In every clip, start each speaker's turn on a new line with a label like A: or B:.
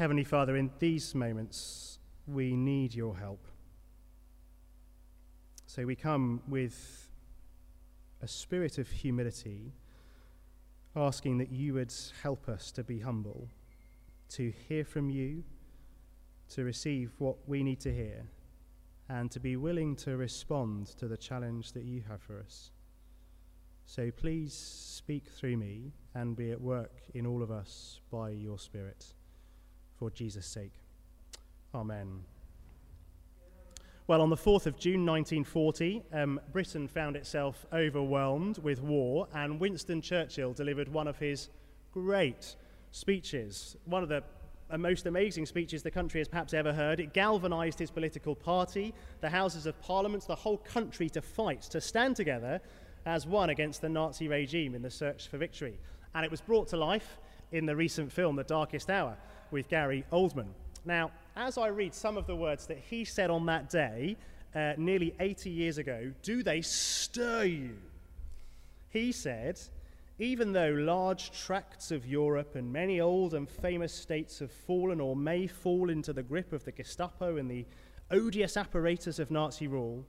A: Heavenly Father, in these moments, we need your help. So we come with a spirit of humility, asking that you would help us to be humble, to hear from you, to receive what we need to hear, and to be willing to respond to the challenge that you have for us. So please speak through me and be at work in all of us by your Spirit, for Jesus' sake. Amen. Well, on the 4th of June 1940, Britain found itself overwhelmed with war, and Winston Churchill delivered one of his great speeches, one of the most amazing speeches the country has perhaps ever heard. It galvanized his political party, the Houses of Parliament, the whole country to fight, to stand together as one against the Nazi regime in the search for victory. And it was brought to life in the recent film, The Darkest Hour, with Gary Oldman. Now, as I read some of the words that he said on that day, nearly 80 years ago, do they stir you? He said, even though large tracts of Europe and many old and famous states have fallen or may fall into the grip of the Gestapo and the odious apparatus of Nazi rule,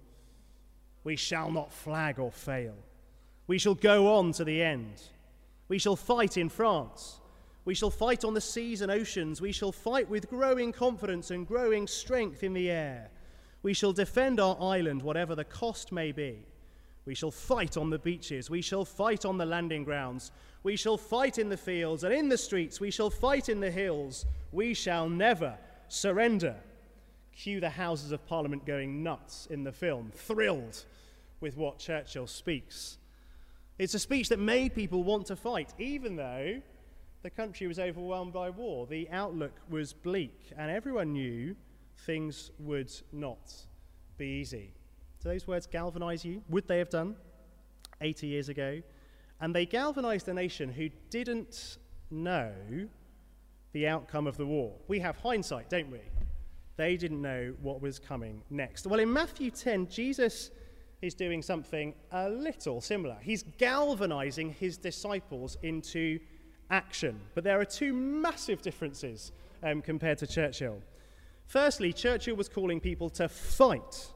A: we shall not flag or fail. We shall go on to the end. We shall fight in France. We shall fight on the seas and oceans. We shall fight with growing confidence and growing strength in the air. We shall defend our island, whatever the cost may be. We shall fight on the beaches. We shall fight on the landing grounds. We shall fight in the fields and in the streets. We shall fight in the hills. We shall never surrender. Cue the Houses of Parliament going nuts in the film, thrilled with what Churchill speaks. It's a speech that made people want to fight, even though the country was overwhelmed by war. The outlook was bleak, and everyone knew things would not be easy. Do those words galvanize you? Would they have done 80 years ago? And they galvanized a nation who didn't know the outcome of the war. We have hindsight, don't we? They didn't know what was coming next. Well, in Matthew 10, Jesus is doing something a little similar. He's galvanizing his disciples into action. But there are two massive differences compared to Churchill. Firstly, Churchill was calling people to fight.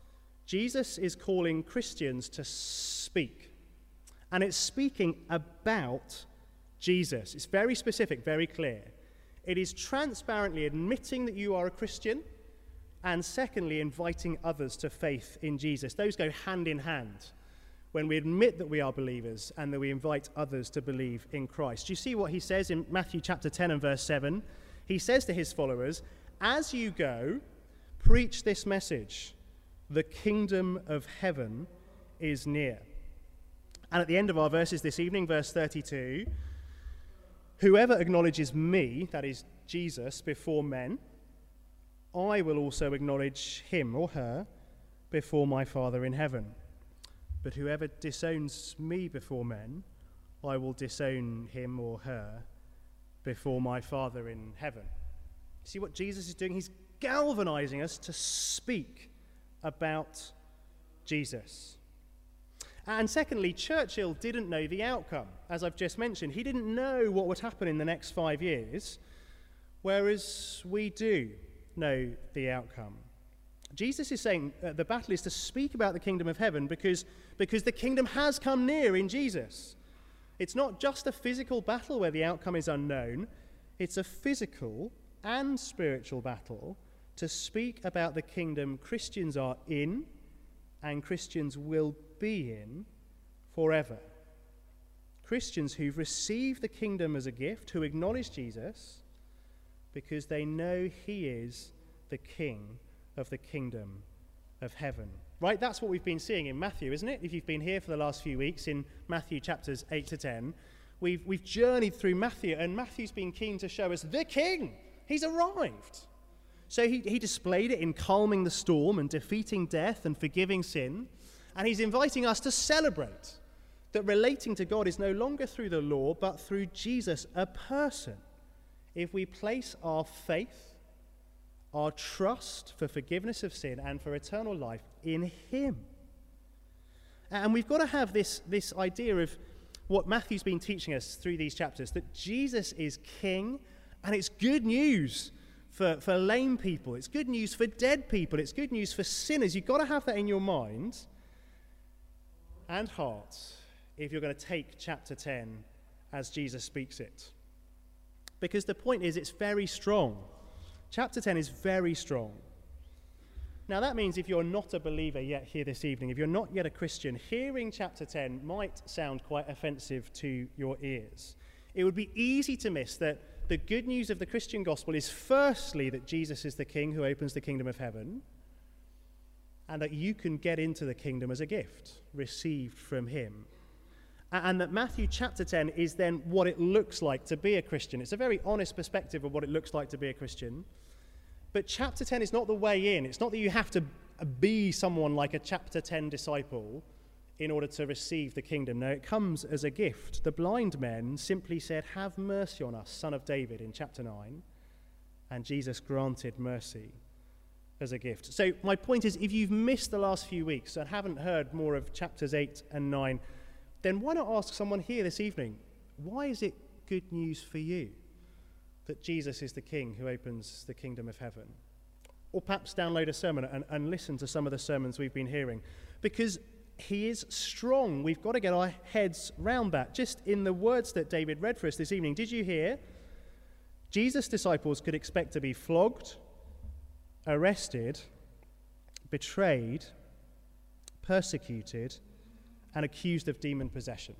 A: Jesus is calling Christians to speak. And it's speaking about Jesus. It's very specific, very clear. It is transparently admitting that you are a Christian, and secondly, inviting others to faith in Jesus. Those go hand in hand when we admit that we are believers and that we invite others to believe in Christ. Do you see what he says in Matthew chapter 10 and verse 7? He says to his followers, as you go, preach this message, the kingdom of heaven is near. And at the end of our verses this evening, verse 32, whoever acknowledges me, that is Jesus, before men, I will also acknowledge him or her before my Father in heaven. But whoever disowns me before men, I will disown him or her before my Father in heaven. See what Jesus is doing? He's galvanizing us to speak about Jesus. And secondly, Churchill didn't know the outcome. As I've just mentioned, he didn't know what would happen in the next 5 years, whereas we do know the outcome. Jesus is saying the battle is to speak about the kingdom of heaven because the kingdom has come near in Jesus. It's not just a physical battle where the outcome is unknown. It's a physical and spiritual battle to speak about the kingdom Christians are in and Christians will be in forever. Christians who've received the kingdom as a gift, who acknowledge Jesus because they know he is the king of the kingdom of heaven. Right? That's what we've been seeing in Matthew, isn't it? If you've been here for the last few weeks in Matthew chapters 8 to 10, we've journeyed through Matthew, and Matthew's been keen to show us the king. He's arrived. So he displayed it in calming the storm and defeating death and forgiving sin. And he's inviting us to celebrate that relating to God is no longer through the law, but through Jesus, a person. If we place our faith, our trust for forgiveness of sin and for eternal life in him. And we've got to have this idea of what Matthew's been teaching us through these chapters, that Jesus is king, and it's good news for lame people. It's good news for dead people. It's good news for sinners. You've got to have that in your mind and heart if you're going to take chapter 10 as Jesus speaks it. Because the point is, it's very strong. Chapter 10 is very strong. Now that means if you're not a believer yet here this evening, if you're not yet a Christian, hearing chapter 10 might sound quite offensive to your ears. It would be easy to miss that the good news of the Christian gospel is firstly that Jesus is the King who opens the kingdom of heaven, and that you can get into the kingdom as a gift received from him. And that Matthew chapter 10 is then what it looks like to be a Christian. It's a very honest perspective of what it looks like to be a Christian. But chapter 10 is not the way in. It's not that you have to be someone like a chapter 10 disciple in order to receive the kingdom. No, it comes as a gift. The blind men simply said, "Have mercy on us, Son of David," in chapter 9. And Jesus granted mercy as a gift. So my point is, if you've missed the last few weeks and haven't heard more of chapters 8 and 9, then why not ask someone here this evening, why is it good news for you that Jesus is the King who opens the kingdom of heaven? Or perhaps download a sermon and listen to some of the sermons we've been hearing. Because he is strong. We've got to get our heads round that. Just in the words that David read for us this evening, did you hear? Jesus' disciples could expect to be flogged, arrested, betrayed, persecuted, and accused of demon possession.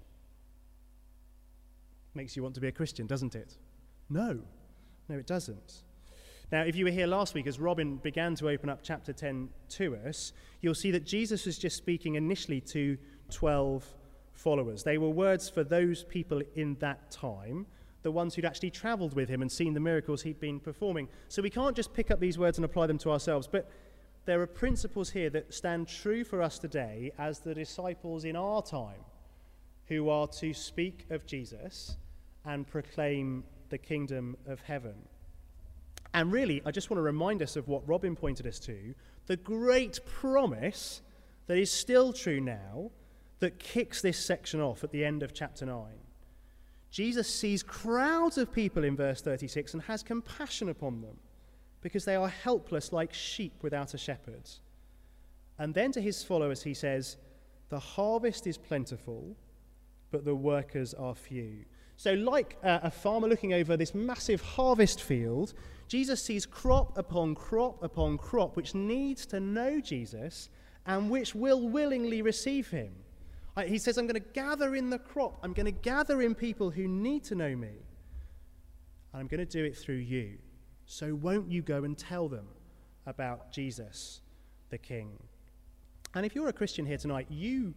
A: Makes you want to be a Christian, doesn't it? No, it doesn't. Now, if you were here last week as Robin began to open up chapter 10 to us, you'll see that Jesus was just speaking initially to 12 followers. They were words for those people in that time, the ones who'd actually travelled with him and seen the miracles he'd been performing. So we can't just pick up these words and apply them to ourselves, but there are principles here that stand true for us today as the disciples in our time who are to speak of Jesus and proclaim the kingdom of heaven. And really, I just want to remind us of what Robin pointed us to, the great promise that is still true now that kicks this section off at the end of chapter 9. Jesus sees crowds of people in verse 36 and has compassion upon them because they are helpless like sheep without a shepherd. And then to his followers he says, "The harvest is plentiful, but the workers are few." So like a farmer looking over this massive harvest field, Jesus sees crop upon crop upon crop which needs to know Jesus and which will willingly receive him. He says, I'm going to gather in the crop. I'm going to gather in people who need to know me. And I'm going to do it through you. So won't you go and tell them about Jesus, the King? And if you're a Christian here tonight, you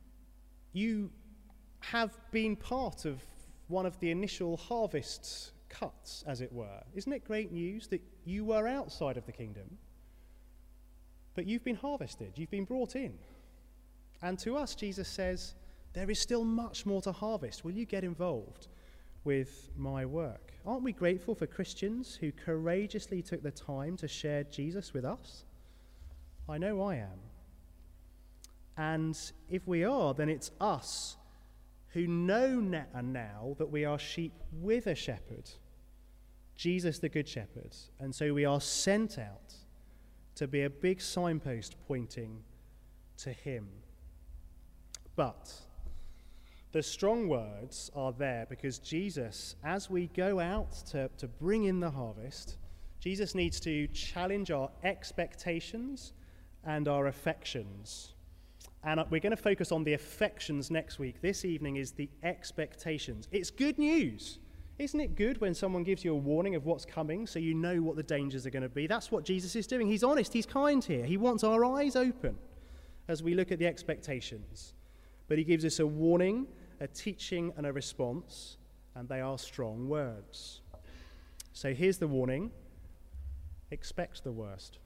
A: have been part of one of the initial harvest cuts, as it were. Isn't it great news that you were outside of the kingdom, but you've been harvested, you've been brought in? And to us, Jesus says, there is still much more to harvest. Will you get involved with my work? Aren't we grateful for Christians who courageously took the time to share Jesus with us? I know I am. And if we are, then it's us who know now that we are sheep with a shepherd, Jesus the Good Shepherd. And so we are sent out to be a big signpost pointing to him. But the strong words are there because Jesus, as we go out to bring in the harvest, Jesus needs to challenge our expectations and our affections. And we're going to focus on the affections next week. This evening is the expectations. It's good news. Isn't it good when someone gives you a warning of what's coming so you know what the dangers are going to be? That's what Jesus is doing. He's honest. He's kind here. He wants our eyes open as we look at the expectations. But he gives us a warning, a teaching, and a response, and they are strong words. So here's the warning. Expect the worst.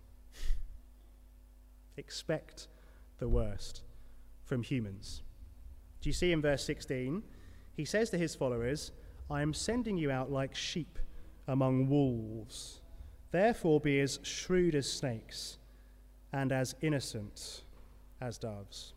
A: Expect the worst from humans. Do you see in verse 16? He says to his followers, I am sending you out like sheep among wolves. Therefore be as shrewd as snakes and as innocent as doves.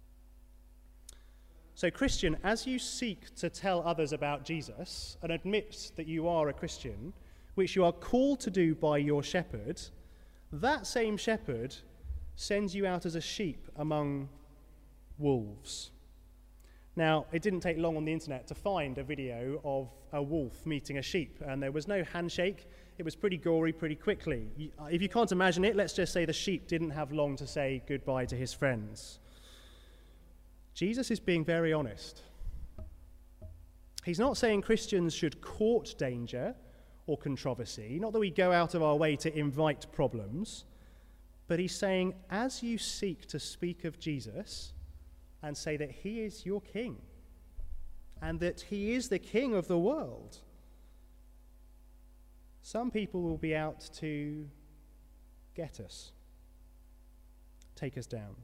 A: So Christian, as you seek to tell others about Jesus and admit that you are a Christian, which you are called to do by your shepherd, that same shepherd sends you out as a sheep among wolves. Now, it didn't take long on the internet to find a video of a wolf meeting a sheep, and there was no handshake. It was pretty gory pretty quickly. If you can't imagine it, let's just say the sheep didn't have long to say goodbye to his friends. Jesus is being very honest. He's not saying Christians should court danger or controversy, not that we go out of our way to invite problems, but he's saying, as you seek to speak of Jesus and say that he is your king and that he is the king of the world, some people will be out to get us, take us down.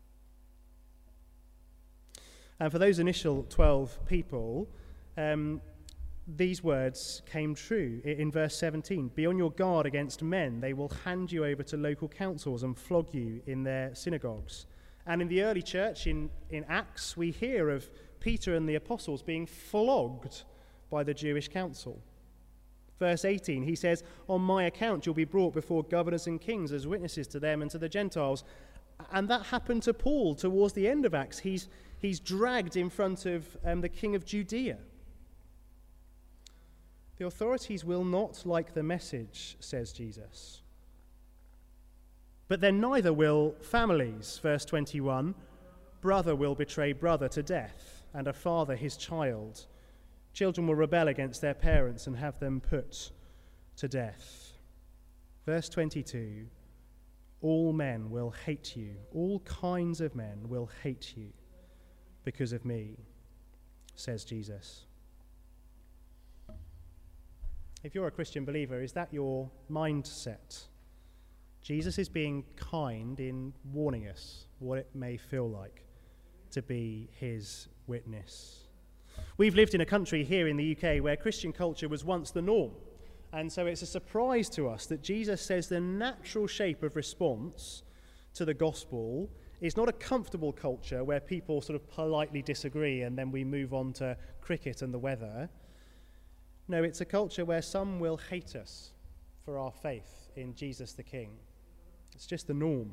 A: And for those initial 12 people, these words came true. In verse 17, be on your guard against men. They will hand you over to local councils and flog you in their synagogues. And in the early church, in Acts, we hear of Peter and the apostles being flogged by the Jewish council. Verse 18, he says, on my account you'll be brought before governors and kings as witnesses to them and to the Gentiles. And that happened to Paul towards the end of Acts. He's dragged in front of the king of Judea. The authorities will not like the message, says Jesus. But then neither will families. Verse 21, brother will betray brother to death, and a father his child. Children will rebel against their parents and have them put to death. Verse 22, all men will hate you. All kinds of men will hate you because of me, says Jesus. If you're a Christian believer, is that your mindset? Jesus is being kind in warning us what it may feel like to be his witness. We've lived in a country here in the UK where Christian culture was once the norm. And so it's a surprise to us that Jesus says the natural shape of response to the gospel is not a comfortable culture where people sort of politely disagree and then we move on to cricket and the weather. No, it's a culture where some will hate us for our faith in Jesus the King. It's just the norm.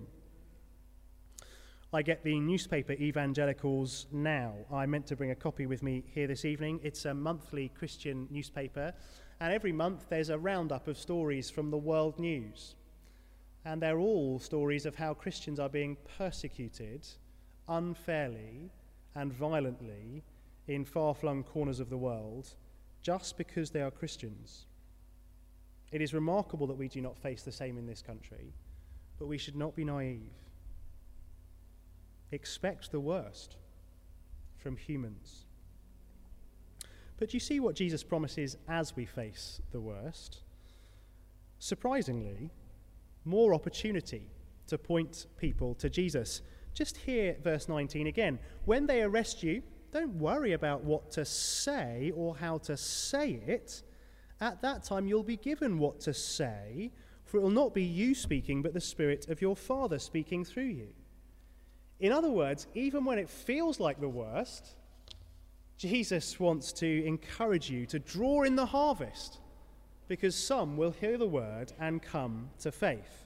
A: I get the newspaper Evangelicals Now. I meant to bring a copy with me here this evening. It's a monthly Christian newspaper, and every month there's a roundup of stories from the world news. And they're all stories of how Christians are being persecuted unfairly and violently in far-flung corners of the world just because they are Christians. It is remarkable that we do not face the same in this country, but we should not be naive. Expect the worst from humans. But you see what Jesus promises as we face the worst? Surprisingly, more opportunity to point people to Jesus. Just hear verse 19 again. When they arrest you, don't worry about what to say or how to say it. At that time you'll be given what to say, for it will not be you speaking, but the Spirit of your Father speaking through you. In other words, even when it feels like the worst, Jesus wants to encourage you to draw in the harvest, because some will hear the word and come to faith.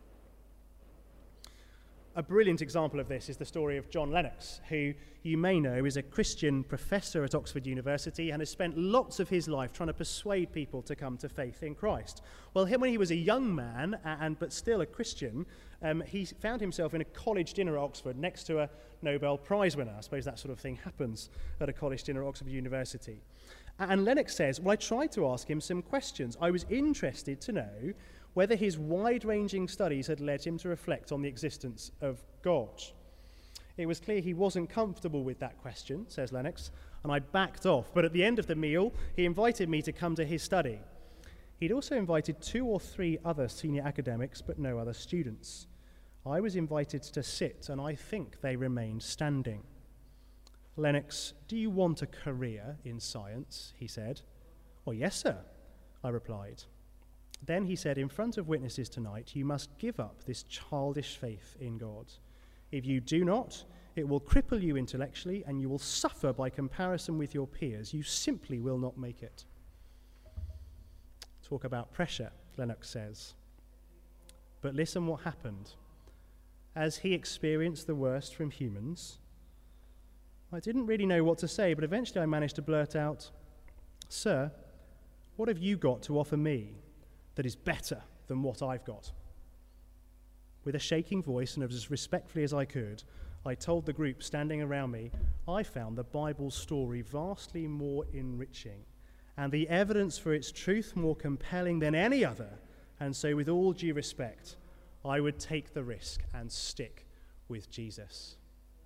A: A brilliant example of this is the story of John Lennox, who you may know is a Christian professor at Oxford University and has spent lots of his life trying to persuade people to come to faith in Christ. Well, when he was a young man, but still a Christian, he found himself in a college dinner at Oxford next to a Nobel Prize winner. I suppose that sort of thing happens at a college dinner at Oxford University. And Lennox says, well, I tried to ask him some questions. I was interested to know whether his wide-ranging studies had led him to reflect on the existence of God. It was clear he wasn't comfortable with that question, says Lennox, and I backed off. But at the end of the meal, he invited me to come to his study. He'd also invited 2 or 3 other senior academics, but no other students. I was invited to sit, and I think they remained standing. Lennox, do you want a career in science? He said. Well, yes, sir, I replied. Then he said, in front of witnesses tonight, you must give up this childish faith in God. If you do not, it will cripple you intellectually and you will suffer by comparison with your peers. You simply will not make it. Talk about pressure, Lennox says. But listen what happened. As he experienced the worst from humans, I didn't really know what to say, but eventually I managed to blurt out, "Sir, what have you got to offer me that is better than what I've got?" With a shaking voice and as respectfully as I could, I told the group standing around me, I found the Bible story vastly more enriching and the evidence for its truth more compelling than any other. And so with all due respect, I would take the risk and stick with Jesus.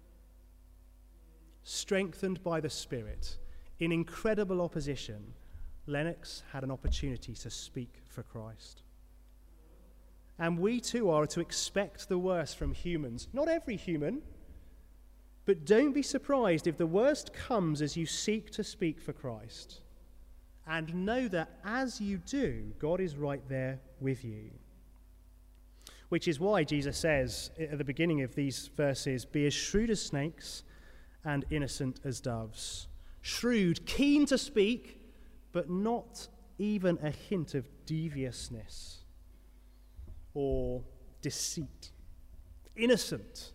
A: Strengthened by the Spirit, in incredible opposition, Lennox had an opportunity to speak for Christ. And we too are to expect the worst from humans. Not every human, but don't be surprised if the worst comes as you seek to speak for Christ. And know that as you do, God is right there with you. Which is why Jesus says at the beginning of these verses, "Be as shrewd as snakes and innocent as doves." Shrewd, keen to speak, but not even a hint of deviousness or deceit. Innocent,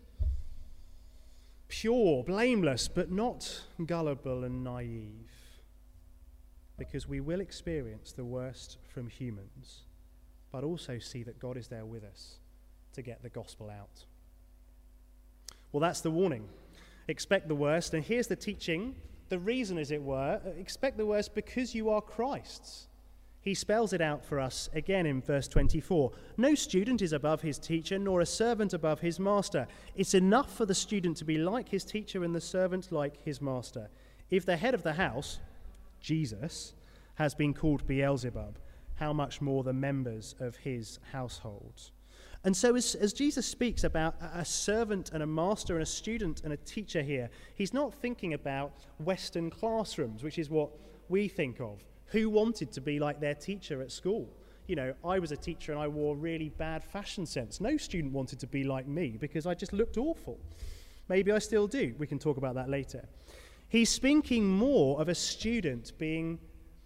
A: pure, blameless, but not gullible and naive. Because we will experience the worst from humans, but also see that God is there with us to get the gospel out. Well, that's the warning. Expect the worst, and here's the teaching, the reason, as it were. Expect the worst because you are Christ's. He spells it out for us again in verse 24. No student is above his teacher, nor a servant above his master. It's enough for the student to be like his teacher and the servant like his master. If the head of the house, Jesus, has been called Beelzebub, how much more the members of his household? And so as Jesus speaks about a servant and a master and a student and a teacher here, he's not thinking about Western classrooms, which is what we think of. Who wanted to be like their teacher at school? You know, I was a teacher and I wore really bad fashion sense. No student wanted to be like me because I just looked awful. Maybe I still do. We can talk about that later. He's speaking more of a student being,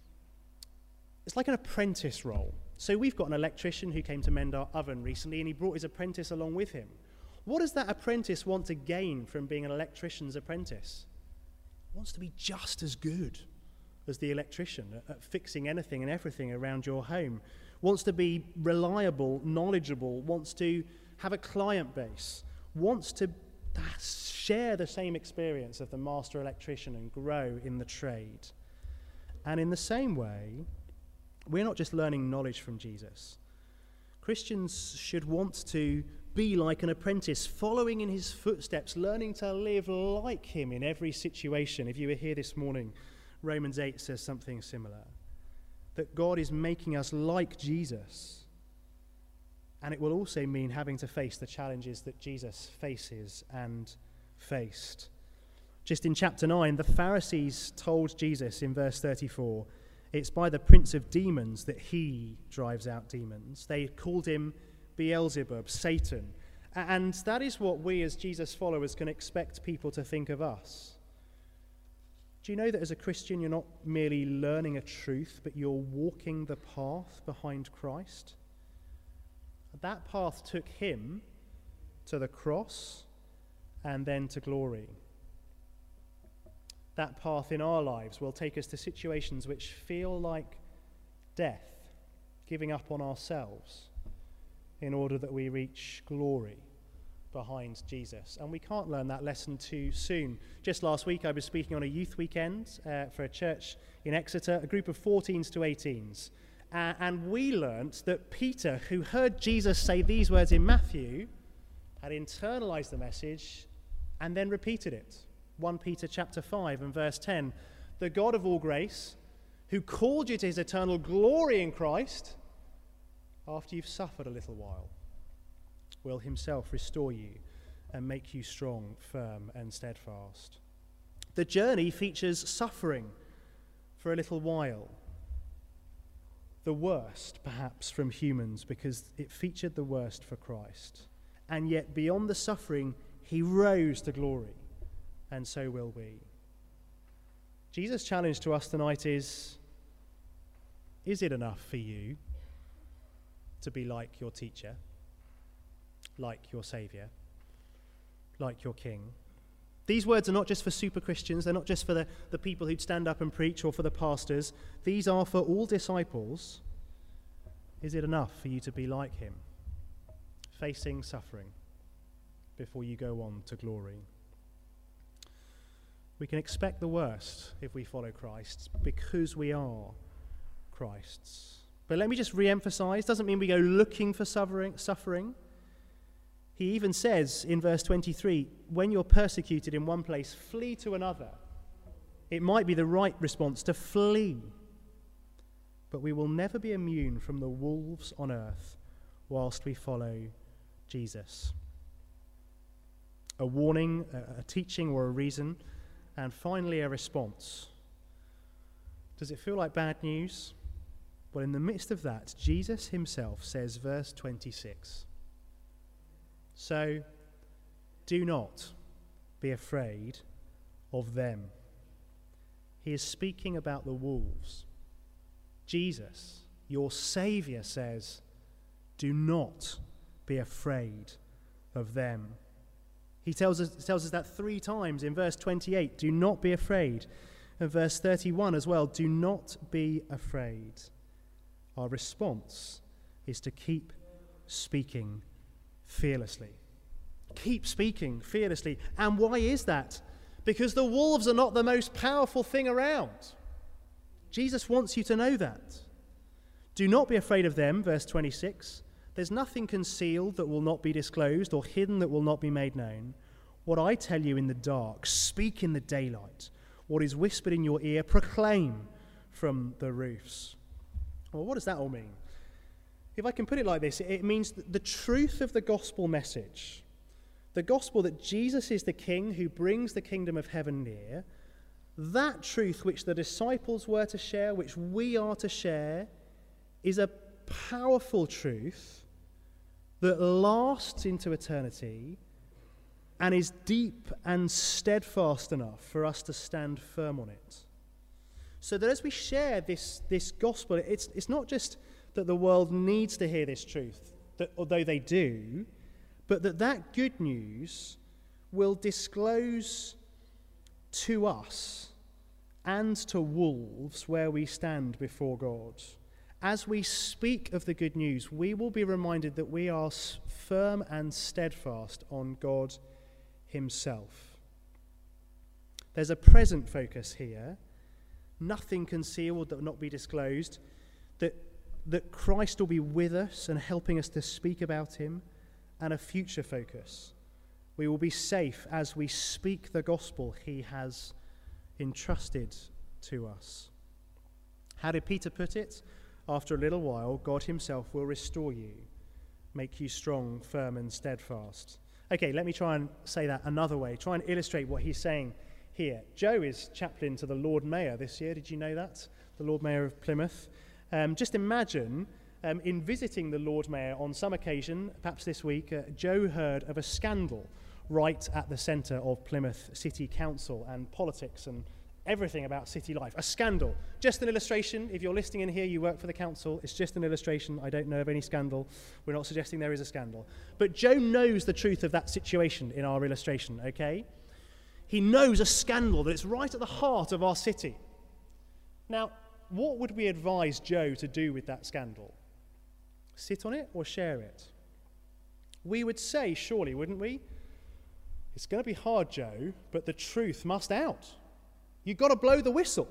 A: it's like an apprentice role. So we've got an electrician who came to mend our oven recently and he brought his apprentice along with him. What does that apprentice want to gain from being an electrician's apprentice? He wants to be just as good as the electrician at fixing anything and everything around your home. Wants to be reliable, knowledgeable, wants to have a client base, wants to share the same experience of the master electrician and grow in the trade. And in the same way, we're not just learning knowledge from Jesus. Christians should want to be like an apprentice, following in his footsteps, learning to live like him in every situation. If you were here this morning, Romans 8 says something similar, that God is making us like Jesus. And it will also mean having to face the challenges that Jesus faces and faced. Just in chapter 9, the Pharisees told Jesus in verse 34, it's by the prince of demons that he drives out demons. They called him Beelzebub, Satan. And that is what we as Jesus followers can expect people to think of us. Do you know that as a Christian, you're not merely learning a truth, but you're walking the path behind Christ? That path took him to the cross and then to glory. That path in our lives will take us to situations which feel like death, giving up on ourselves in order that we reach glory behind Jesus. And we can't learn that lesson too soon. Just last week I was speaking on a youth weekend for a church in Exeter, a group of 14s to 18s. And we learnt that Peter, who heard Jesus say these words in Matthew, had internalized the message and then repeated it. 1 Peter chapter 5 and verse 10, the God of all grace, who called you to his eternal glory in Christ, after you've suffered a little while, will himself restore you and make you strong, firm, and steadfast. The journey features suffering for a little while. The worst, perhaps, from humans, because it featured the worst for Christ. And yet, beyond the suffering, he rose to glory, and so will we. Jesus' challenge to us tonight is, Is it enough for you to be like your teacher, like your Saviour, like your King? These words are not just for super Christians. They're not just for the people who'd stand up and preach or for the pastors. These are for all disciples. Is it enough for you to be like him, facing suffering before you go on to glory? We can expect the worst if we follow Christ because we are Christ's. But let me just re-emphasize, doesn't mean we go looking for suffering. He even says in verse 23, when you're persecuted in one place, flee to another. It might be the right response to flee. But we will never be immune from the wolves on earth whilst we follow Jesus. A warning, a teaching, or a reason, and finally a response. Does it feel like bad news? Well, in the midst of that, Jesus himself says, verse 26, so do not be afraid of them. He is speaking about the wolves. Jesus, your Saviour, says, do not be afraid of them. He tells us that 3 times in verse 28, do not be afraid. And verse 31 as well, do not be afraid. Our response is to keep speaking fearlessly. Keep speaking fearlessly. And why is that? Because the wolves are not the most powerful thing around. Jesus wants you to know that. Do not be afraid of them, verse 26. There's nothing concealed that will not be disclosed or hidden that will not be made known. What I tell you in the dark, speak in the daylight. What is whispered in your ear, proclaim from the roofs. Well, what does that all mean? If I can put it like this, it means the truth of the gospel message, the gospel that Jesus is the King who brings the kingdom of heaven near, that truth which the disciples were to share, which we are to share, is a powerful truth that lasts into eternity and is deep and steadfast enough for us to stand firm on it. So that as we share this gospel, it's not just that the world needs to hear this truth, that, although they do, but that good news will disclose to us and to wolves where we stand before God. As we speak of the good news, we will be reminded that we are firm and steadfast on God himself. There's a present focus here, nothing concealed that will not be disclosed, that Christ will be with us and helping us to speak about him, and a future focus. We will be safe as we speak the gospel he has entrusted to us. How did Peter put it? After a little while, God himself will restore you, make you strong, firm, and steadfast. Okay, let me try and say that another way, try and illustrate what he's saying here. Joe is chaplain to the Lord Mayor this year. Did you know that? The Lord Mayor of Plymouth. Just imagine in visiting the Lord Mayor on some occasion, perhaps this week, Joe heard of a scandal right at the centre of Plymouth City Council and politics and everything about city life. A scandal. Just an illustration. If you're listening in here, you work for the council. It's just an illustration. I don't know of any scandal. We're not suggesting there is a scandal. But Joe knows the truth of that situation in our illustration, okay? He knows a scandal that it's right at the heart of our city. Now, what would we advise Joe to do with that scandal? Sit on it or share it? We would say, surely, wouldn't we? It's going to be hard, Joe, but the truth must out. You've got to blow the whistle.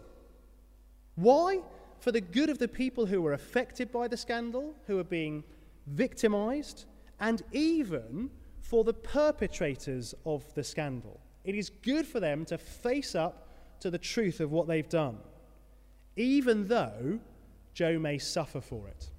A: Why? For the good of the people who were affected by the scandal, who are being victimized, and even for the perpetrators of the scandal. It is good for them to face up to the truth of what they've done, even though Joe may suffer for it.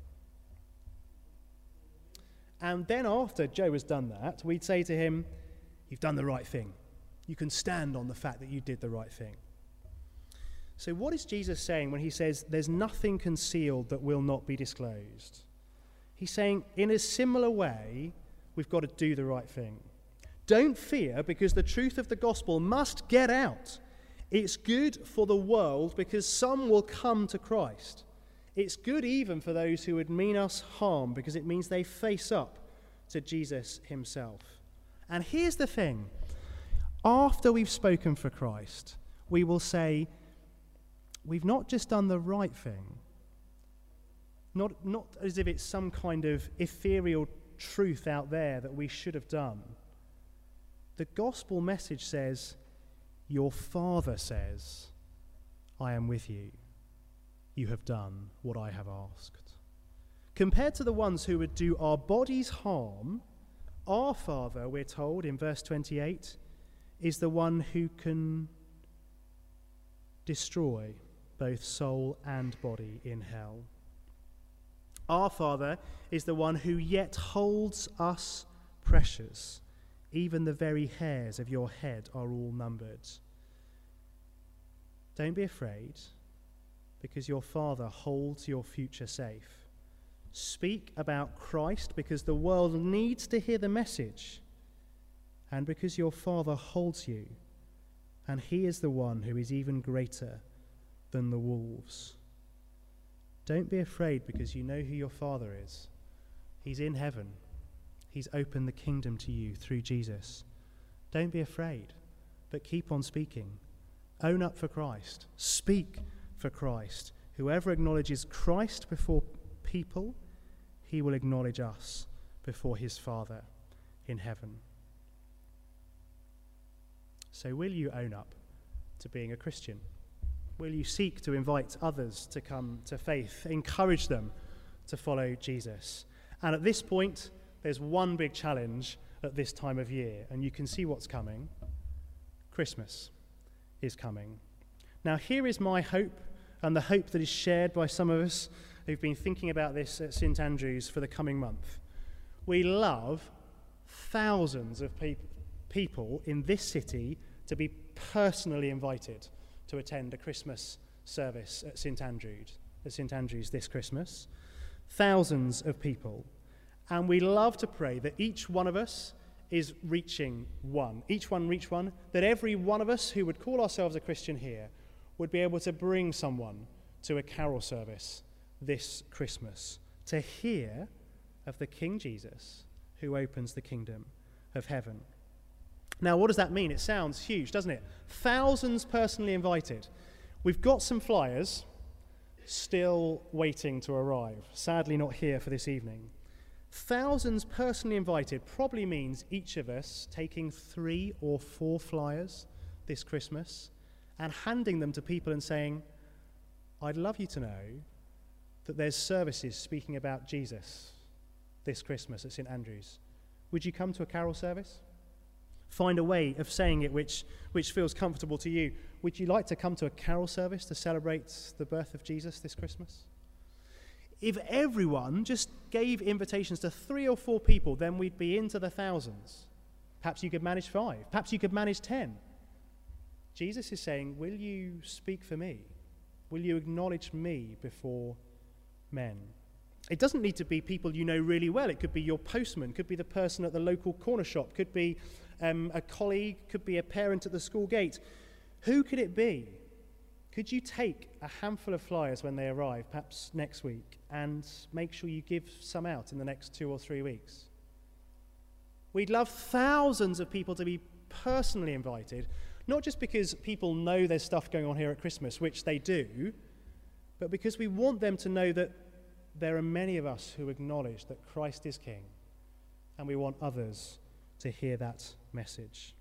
A: And then after Joe has done that, we'd say to him, you've done the right thing. You can stand on the fact that you did the right thing. So what is Jesus saying when he says there's nothing concealed that will not be disclosed? He's saying in a similar way, we've got to do the right thing. Don't fear, because the truth of the gospel must get out. It's good for the world because some will come to Christ. It's good even for those who would mean us harm, because it means they face up to Jesus himself. And here's the thing. After we've spoken for Christ, we will say, we've not just done the right thing, not as if it's some kind of ethereal truth out there that we should have done. The gospel message says, your Father says, I am with you. You have done what I have asked. Compared to the ones who would do our bodies harm, our Father, we're told in verse 28, is the one who can destroy both soul and body in hell. Our Father is the one who yet holds us precious. Even the very hairs of your head are all numbered. Don't be afraid, because your Father holds your future safe. Speak about Christ, because the world needs to hear the message, and because your Father holds you, and he is the one who is even greater than the wolves. Don't be afraid, because you know who your Father is. He's in heaven. He's opened the kingdom to you through Jesus. Don't be afraid, but keep on speaking. Own up for Christ. Speak for Christ. Whoever acknowledges Christ before people, he will acknowledge us before his Father in heaven. So will you own up to being a Christian? Will you seek to invite others to come to faith, encourage them to follow Jesus? And at this point, there's one big challenge at this time of year, and you can see what's coming. Christmas is coming. Now, here is my hope, and the hope that is shared by some of us who've been thinking about this at St Andrews for the coming month. We love thousands of people in this city to be personally invited to attend a Christmas service at St Andrews this Christmas. Thousands of people. And we love to pray that each one of us is reaching one. Each one reach one. That every one of us who would call ourselves a Christian here would be able to bring someone to a carol service this Christmas to hear of the King Jesus who opens the kingdom of heaven. Now, what does that mean? It sounds huge, doesn't it? Thousands personally invited. We've got some flyers still waiting to arrive. Sadly not here for this evening. Thousands personally invited probably means each of us taking 3 or 4 flyers this Christmas and handing them to people and saying, I'd love you to know that there's services speaking about Jesus this Christmas at St Andrews. Would you come to a carol service? Find a way of saying it which feels comfortable to you. Would you like to come to a carol service to celebrate the birth of Jesus this Christmas? If everyone just gave invitations to 3 or 4 people, then we'd be into the thousands. Perhaps you could manage 5. Perhaps you could manage 10. Jesus is saying, will you speak for me? Will you acknowledge me before men? It doesn't need to be people you know really well. It could be your postman, could be the person at the local corner shop, could be a colleague, could be a parent at the school gate. Who could it be? Could you take a handful of flyers when they arrive, perhaps next week, and make sure you give some out in the next 2 or 3 weeks? We'd love thousands of people to be personally invited, not just because people know there's stuff going on here at Christmas, which they do, but because we want them to know that there are many of us who acknowledge that Christ is King, and we want others to hear that message.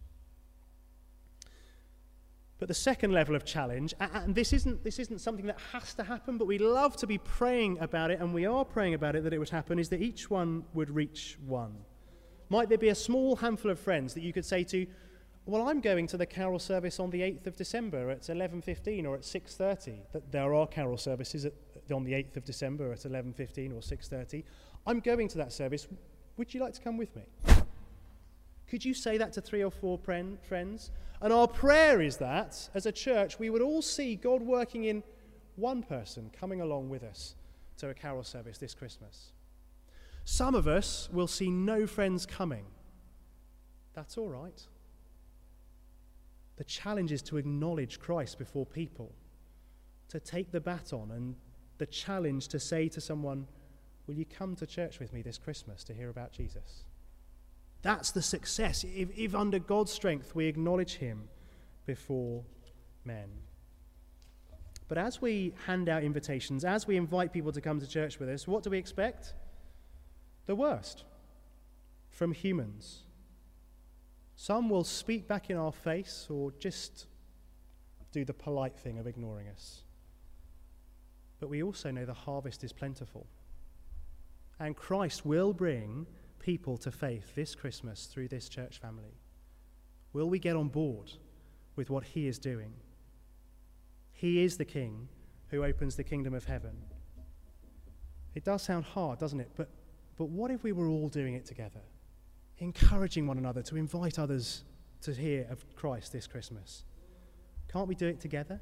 A: But the second level of challenge, and this isn't something that has to happen, but we love to be praying about it, and we are praying about it that it would happen, is that each one would reach one. Might there be a small handful of friends that you could say to, well, I'm going to the carol service on the 8th of December at 11:15 or at 6:30. That there are carol services on the 8th of December at 11:15 or 6:30. I'm going to that service. Would you like to come with me? Could you say that to 3 or 4 friends? And our prayer is that, as a church, we would all see God working in one person coming along with us to a carol service this Christmas. Some of us will see no friends coming. That's all right. The challenge is to acknowledge Christ before people, to take the baton and the challenge to say to someone, will you come to church with me this Christmas to hear about Jesus? That's the success, if under God's strength we acknowledge him before men. But as we hand out invitations, as we invite people to come to church with us, what do we expect? The worst from humans. Some will speak back in our face or just do the polite thing of ignoring us. But we also know the harvest is plentiful. And Christ will bring people to faith this Christmas through this church family. Will we get on board with what he is doing? He is the King who opens the kingdom of heaven. It does sound hard, doesn't it? But what if we were all doing it together? Encouraging one another to invite others to hear of Christ this Christmas. Can't we do it together?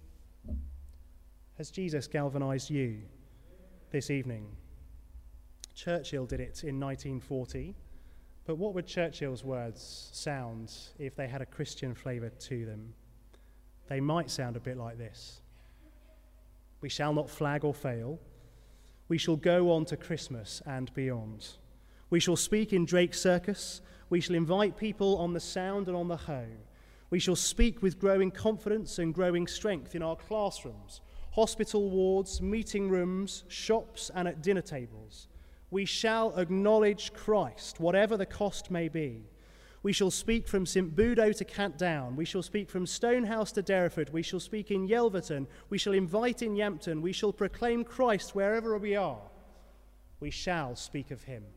A: Has Jesus galvanized you this evening? Churchill did it in 1940, but what would Churchill's words sound if they had a Christian flavour to them? They might sound a bit like this. We shall not flag or fail. We shall go on to Christmas and beyond. We shall speak in Drake's Circus. We shall invite people on the Sound and on the Hoe. We shall speak with growing confidence and growing strength in our classrooms, hospital wards, meeting rooms, shops, and at dinner tables. We shall acknowledge Christ, whatever the cost may be. We shall speak from St. Budo to Cant Down. We shall speak from Stonehouse to Derriford. We shall speak in Yelverton. We shall invite in Yampton. We shall proclaim Christ wherever we are. We shall speak of him.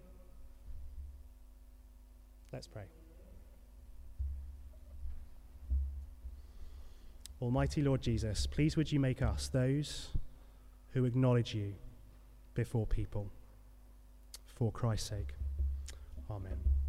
A: Let's pray. Almighty Lord Jesus, please would you make us those who acknowledge you before people. For Christ's sake. Amen.